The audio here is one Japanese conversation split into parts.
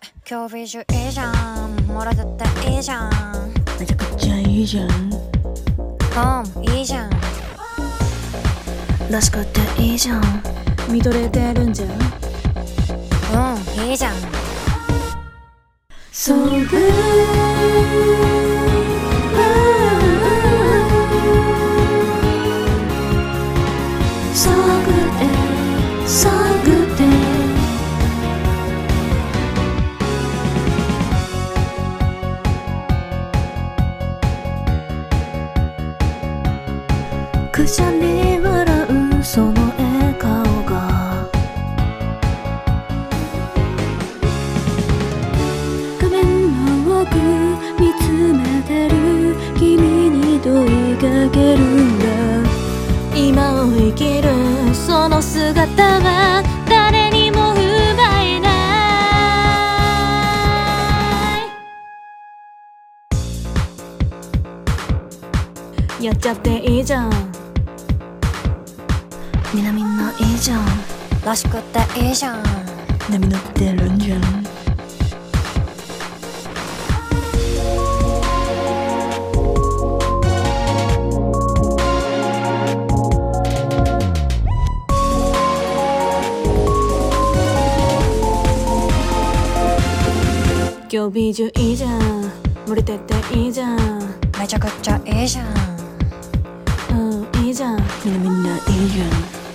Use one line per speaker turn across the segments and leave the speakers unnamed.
今日ビジュいいじゃん。もらっていいじゃん。
めちゃくちゃいいじゃん。
いいじゃん。
らしくていいじゃん。
見とれてるんじゃん。
いいじゃん。
So good So good day So good dayくしゃみ笑うその笑顔が画面の奥見つめてる君に問いかけるんだ。今を生きるその姿は誰にも奪えないやっちゃっていいじゃん。
みんないいじゃん。
らしくていいじゃん。
波乗ってるんじゃん。
今日美女いいじゃん。盛りてっていいじゃん。
めちゃくちゃいいじゃん。
いいじゃん。
みんないいじゃん。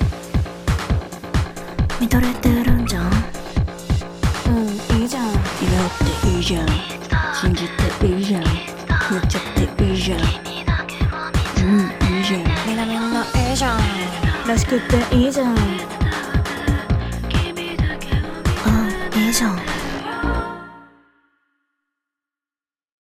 見とれてるんじゃん。
いいじゃん。
夢っていいじゃん。信じていいじゃん。やっちゃっていいじゃん。いいじゃん。
みんないいじゃん。
らしくっていいじゃん。